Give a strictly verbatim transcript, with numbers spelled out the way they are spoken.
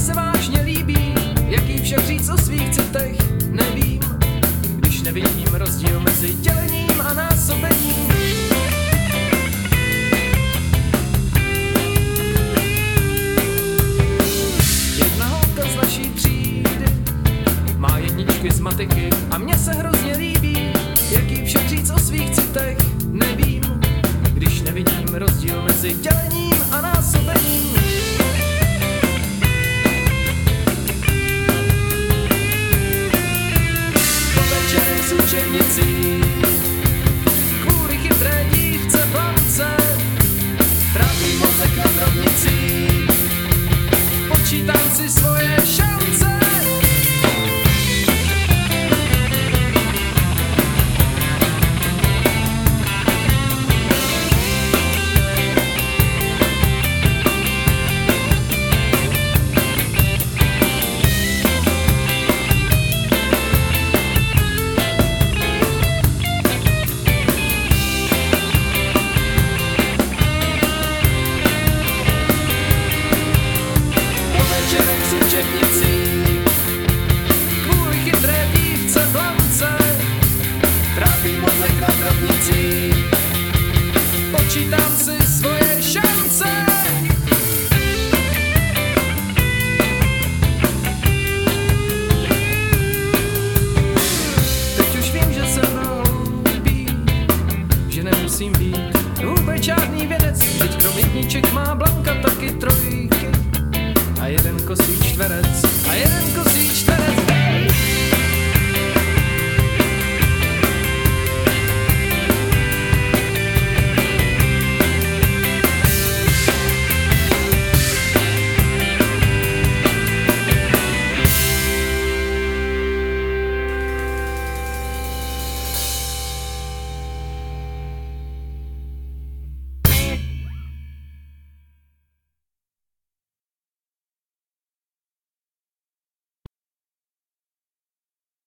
se vážně líbí, jak jí však říct o svých citech, nevím, když nevidím rozdíl mezi dělením a násobením. Jedna holka z naší třídy má jedničky z matiky a mně se hrozně líbí, jak jí však říct o svých citech, nevím, když nevidím rozdíl mezi dělením a násobením. Po večerech s učebnicí kvůli chytré dívce blance trápí mozek na drobnicí, počítám si svoje šance. Kvůli chytré dívce blance trápí mozek na drobnicí, počítám si svoje šance. Teď už vím, že jsem hloupý, že nemusím být vůbec žádný vědec, teď krom jedniček má Blanka taky trojky a jeden kosý čtverec.